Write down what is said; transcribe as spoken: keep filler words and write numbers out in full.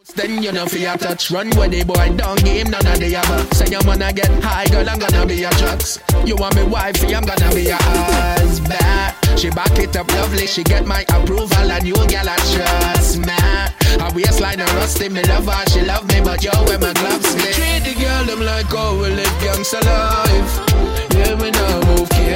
Then you know for your touch. Run with the boy, don't give him none of the other. Say you wanna get high, girl, I'm gonna be your drugs. You want me wifey, I'm gonna be your husband. She back it up lovely, she get my approval. And you girl, I trust me. Her waistline and rusty, me love her, she love me. But yo, when my gloves me treat the girl, them like how we live gangsta life. Yeah, we now move